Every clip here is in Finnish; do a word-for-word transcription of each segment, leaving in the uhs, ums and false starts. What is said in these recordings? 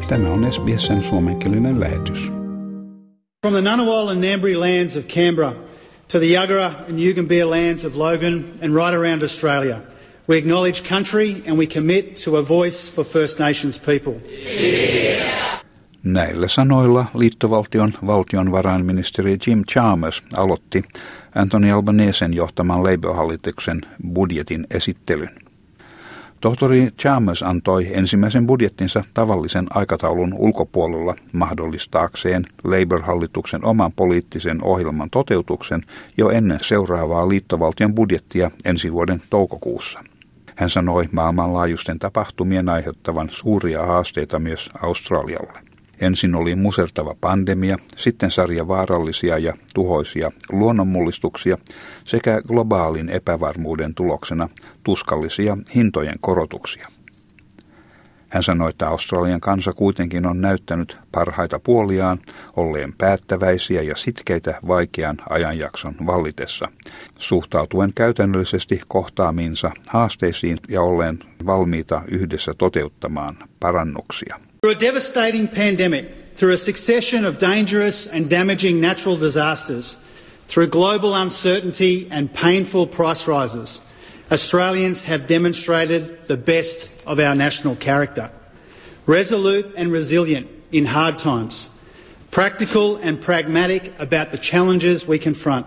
Tämä on S B S:n suomenkielinen lähetys. From the Ngunnawal and Ngambri lands of Canberra to the Yuggera and Yugambeh lands of Logan and right around Australia, we acknowledge country and we commit to a voice for First Nations people. Yeah. Näillä sanoilla liittovaltion valtionvarainministeri Jim Chalmers aloitti Anthony Albanesen johtaman Labour-hallituksen budjetin esittelyn. Tohtori Chalmers antoi ensimmäisen budjettinsa tavallisen aikataulun ulkopuolella mahdollistaakseen Labour-hallituksen oman poliittisen ohjelman toteutuksen jo ennen seuraavaa liittovaltion budjettia ensi vuoden toukokuussa. Hän sanoi maailmanlaajuisten tapahtumien aiheuttavan suuria haasteita myös Australialle. Ensin oli musertava pandemia, sitten sarja vaarallisia ja tuhoisia luonnonmullistuksia sekä globaalin epävarmuuden tuloksena tuskallisia hintojen korotuksia. Hän sanoi, että Australian kansa kuitenkin on näyttänyt parhaita puoliaan, olleen päättäväisiä ja sitkeitä vaikean ajanjakson vallitessa, suhtautuen käytännöllisesti kohtaamiinsa haasteisiin ja olleen valmiita yhdessä toteuttamaan parannuksia. Through a devastating pandemic, through a succession of dangerous and damaging natural disasters, through global uncertainty and painful price rises, Australians have demonstrated the best of our national character. Resolute and resilient in hard times, practical and pragmatic about the challenges we confront,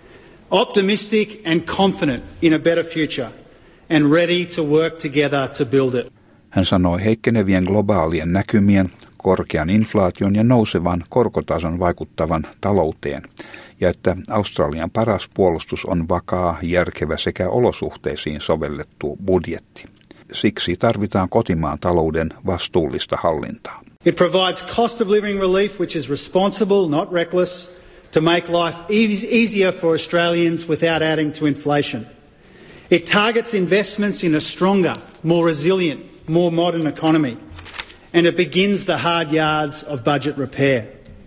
optimistic and confident in a better future, and ready to work together to build it. Hän sanoi heikkenevien globaalien näkymien, korkean inflaation ja nousevan korkotason vaikuttavan talouteen, ja että Australian paras puolustus on vakaa, järkevä sekä olosuhteisiin sovellettu budjetti. Siksi tarvitaan kotimaan talouden vastuullista hallintaa. It provides cost of living relief which is responsible, not reckless, to make life easier for Australians without adding to inflation. It targets investments in a stronger, more resilient, more modern economy, and it begins the hard yards of budget repair.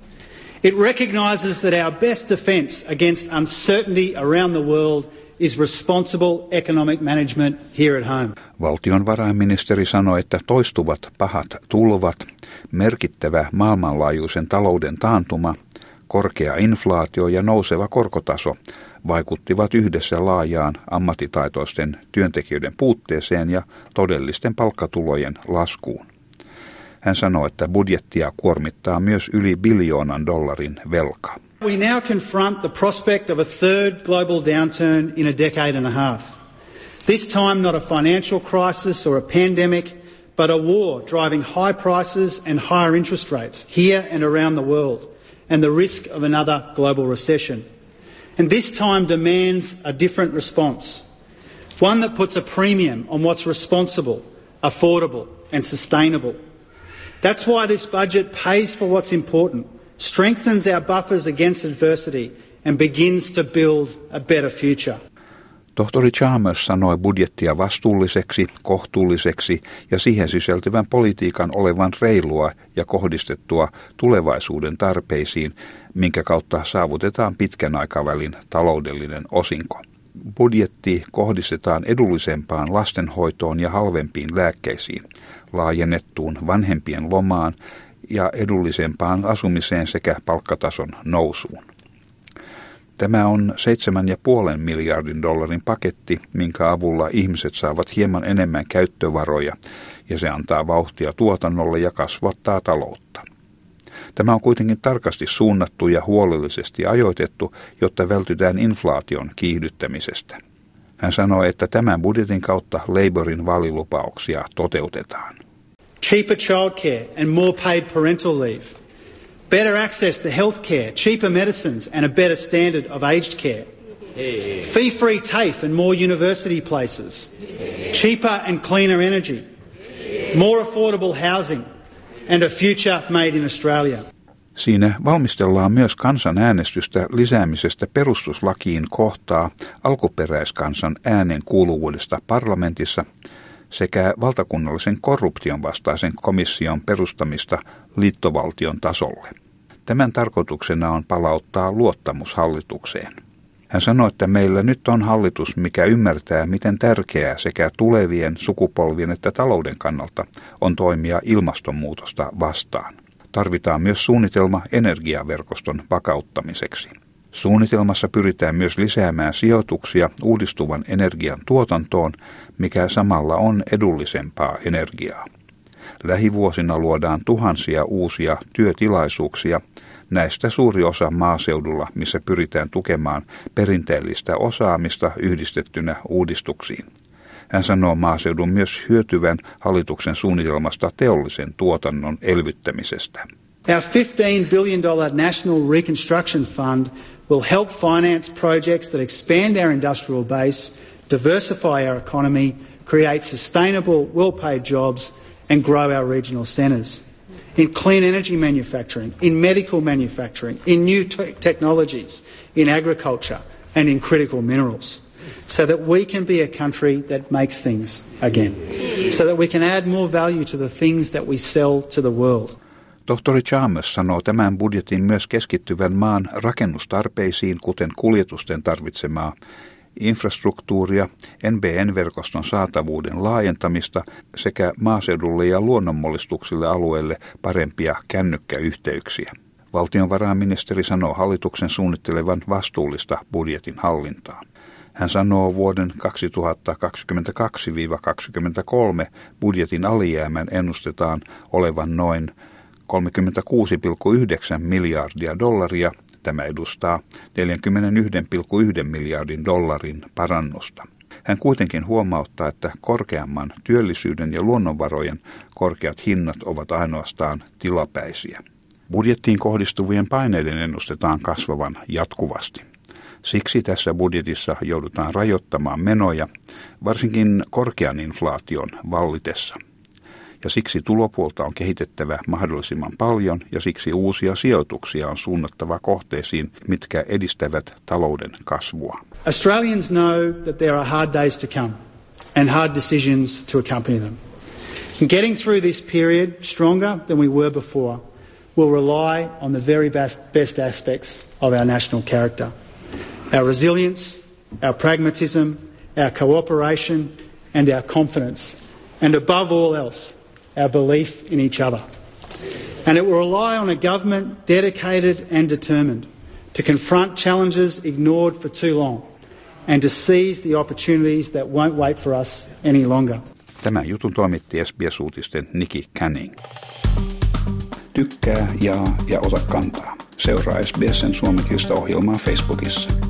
It recognises that our best defence against uncertainty around the world is responsible economic management here at home. Valtionvarainministeri sanoi, että toistuvat pahat tulvat, merkittävä maailmanlaajuisen talouden taantuma, korkea inflaatio ja nouseva korkotaso vaikuttivat yhdessä laajaan ammattitaitoisten työntekijöiden puutteeseen ja todellisten palkkatulojen laskuun. Hän sanoi, että budjettia kuormittaa myös yli biljoonan dollarin velka. We now confront the prospect of a third global downturn in a decade and a half. This time not a financial crisis or a pandemic, but a war driving high prices and higher interest rates here and around the world, and the risk of another global recession. And this time demands a different response, one that puts a premium on what's responsible, affordable and sustainable. That's why this budget pays for what's important, strengthens our buffers against adversity and begins to build a better future. Tohtori Chalmers sanoi budjettia vastuulliseksi, kohtuulliseksi ja siihen sisältyvän politiikan olevan reilua ja kohdistettua tulevaisuuden tarpeisiin, minkä kautta saavutetaan pitkän aikavälin taloudellinen osinko. Budjetti kohdistetaan edullisempaan lastenhoitoon ja halvempiin lääkkeisiin, laajennettuun vanhempien lomaan ja edullisempaan asumiseen sekä palkkatason nousuun. Tämä on seitsemän ja puolen miljardin dollarin paketti, minkä avulla ihmiset saavat hieman enemmän käyttövaroja ja se antaa vauhtia tuotannolle ja kasvattaa taloutta. Tämä on kuitenkin tarkasti suunnattu ja huolellisesti ajoitettu, jotta vältytään inflaation kiihdyttämisestä. Hän sanoi, että tämän budjetin kautta Labourin vaalilupauksia toteutetaan. Cheaper childcare and more paid parental leave. Better access to healthcare, cheaper medicines and a better standard of aged care. Hey. Fee-free TAFE and more university places. Hey. Cheaper and cleaner energy. Hey. More affordable housing and a future made in Australia. Siinä valmistellaan myös kansanäänestystä lisäämisestä perustuslakiin kohtaa alkuperäiskansan äänen kuuluvuudesta parlamentissa sekä valtakunnallisen korruption vastaisen komission perustamista liittovaltion tasolle. Tämän tarkoituksena on palauttaa luottamus hallitukseen. Hän sanoi, että meillä nyt on hallitus, mikä ymmärtää, miten tärkeää sekä tulevien sukupolvien että talouden kannalta on toimia ilmastonmuutosta vastaan. Tarvitaan myös suunnitelma energiaverkoston vakauttamiseksi. Suunnitelmassa pyritään myös lisäämään sijoituksia uudistuvan energian tuotantoon, mikä samalla on edullisempaa energiaa. Lähivuosina luodaan tuhansia uusia työtilaisuuksia, näistä suuri osa maaseudulla, missä pyritään tukemaan perinteellistä osaamista yhdistettynä uudistuksiin. Hän sanoo maaseudun myös hyötyvän hallituksen suunnitelmasta teollisen tuotannon elvyttämisestä. Our fifteen billion dollars National Reconstruction Fund will help finance projects that expand our industrial base, diversify our economy, create sustainable, well-paid jobs and grow our regional centres. In clean energy manufacturing, in medical manufacturing, in new te- technologies, in agriculture and in critical minerals, so that we can be a country that makes things again, so that we can add more value to the things that we sell to the world. Tohtori Chalmers sanoo tämän budjetin myös keskittyvän maan rakennustarpeisiin, kuten kuljetusten tarvitsemaa infrastruktuuria, N B N-verkoston saatavuuden laajentamista sekä maaseudulle ja luonnonmullistuksille alueelle parempia kännykkäyhteyksiä. Valtionvarainministeri sanoo hallituksen suunnittelevan vastuullista budjetin hallintaa. Hän sanoo vuoden kaksituhattakaksikymmentäkaksi kaksikymmentäkolme budjetin alijäämän ennustetaan olevan noin kolmekymmentäkuusi pilkku yhdeksän miljardia dollaria. Tämä edustaa neljäkymmentäyksi pilkku yksi miljardin dollarin parannusta. Hän kuitenkin huomauttaa, että korkeamman työllisyyden ja luonnonvarojen korkeat hinnat ovat ainoastaan tilapäisiä. Budjettiin kohdistuvien paineiden ennustetaan kasvavan jatkuvasti. Siksi tässä budjetissa joudutaan rajoittamaan menoja, varsinkin korkean inflaation vallitessa. Ja siksi tulopuolta on kehitettävä mahdollisimman paljon ja siksi uusia sijoituksia on suunnattava kohteisiin, mitkä edistävät talouden kasvua. Australians know that there are hard days to come and hard decisions to accompany them. In getting through this period stronger than we were before, we'll rely on the very best, best aspects of our national character. Our resilience, our pragmatism, our cooperation and our confidence, and above all else, our belief in each other. And it will rely on a government dedicated and determined to confront challenges ignored for too long and to seize the opportunities that won't wait for us any longer. Tämän jutun toimitti S B S-uutisten Nikki Canning. Tykkää, jaa ja ota kantaa. Seuraa S B S:n suomenkielistä ohjelmaa Facebookissa.